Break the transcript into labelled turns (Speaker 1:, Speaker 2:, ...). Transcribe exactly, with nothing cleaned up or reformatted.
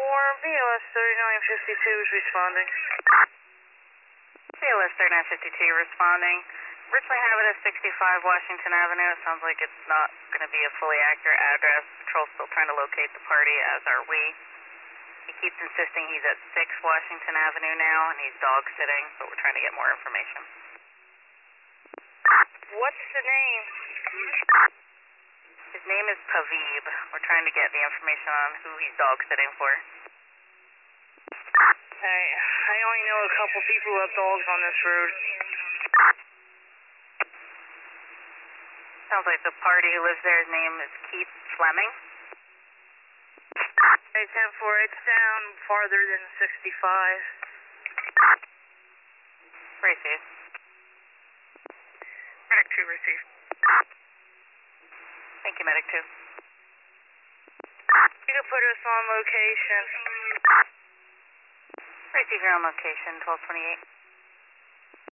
Speaker 1: Warren, B L S thirty-nine fifty-two is responding.
Speaker 2: B L S thirty-nine fifty-two responding. Richland Habitat sixty-five Washington Avenue. It sounds like it's not going to be a fully accurate address. Patrol's still trying to locate the party, as are we. He keeps insisting he's at six Washington Avenue now, and he's dog sitting, but we're trying to get more information.
Speaker 1: What's the name?
Speaker 2: His name is Pavib. We're trying to get the information on who he's dog sitting for.
Speaker 1: Hey, I only know a couple people who have dogs on this road.
Speaker 2: Sounds like the party who lives there, his name is Keith Fleming.
Speaker 1: Hey, ten four, it's down farther than sixty-five.
Speaker 2: Receive.
Speaker 1: Medic two, receive.
Speaker 2: Thank you, Medic two.
Speaker 1: You can put us on location.
Speaker 2: Receive your own location, twelve twenty-eight.